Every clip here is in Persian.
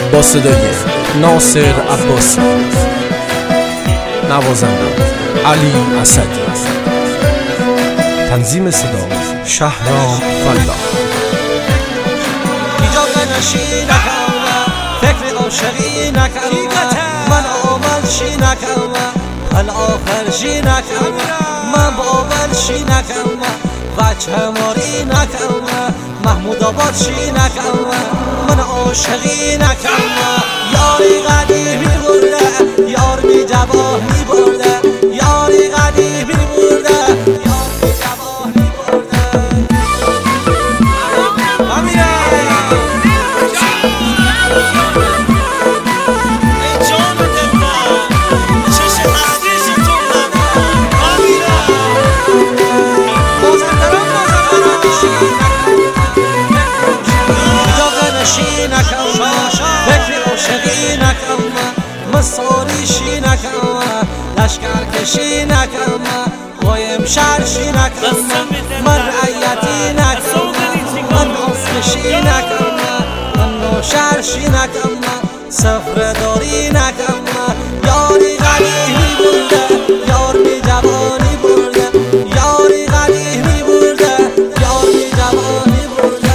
با صدای ناصر عباسی، نوازنده علی اسدی، تنظیم صدا شهرام فلاح. نشی نکردم، فکر عاشقی نکردم، من آمل شی نکردم، الآخر شی نکردم، من باول شی نکردم، بچه ماری نکردم، محمود آباد شی نکردم، من عاشقی نکردم. یاری قدیمی برده، یار بی جوانی برده، یاری قدیمی برده، یار بی جوانی برده. مساری شی نکنم، لشکر کشی نکنم، قایم شهر شی نکنم، من رعیتی نکنم، من آسکشی نکنم، من نوشهر شی نکنم، سفر داری نکنم. یاری قدیمی برده، یار بی جوانی برده، یاری قدیمی برده، یار بی جوانی برده.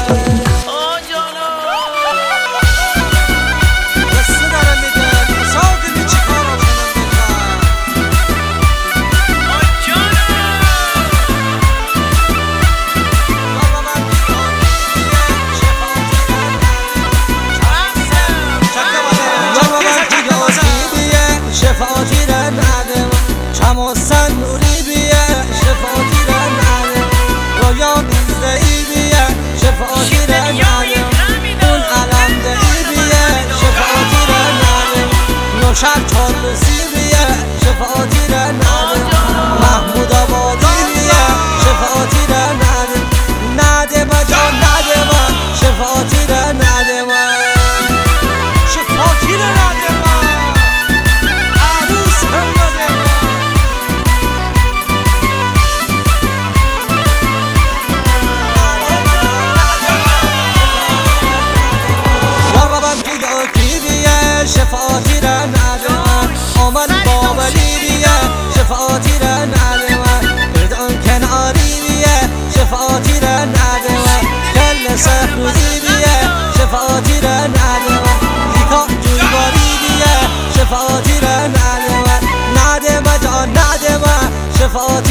شفاتی را ندم، چموسن نوری بیه، شفاتی را ندم، رویا بیزدهی بیه، شفاتی را ندم، اون علم دهی بیه، شفاتی را ندم، نوشر چالوسی بیه، شفاتی را ندم، محمود آبادی بیه، شفاتی را ندم، ندم جان ندم، شفاتی را ندم، شفاتی را ندم. شفاتی را ندم، آمد باولی بیه، شفاتی را ندم، بدان کناری بیه، شفاتی را ندم، کل سخنوزی بیه، شفاتی را ندم، دیکا جویباری بیه، شفاتی را ندم، ندم جان ندم، شفاتی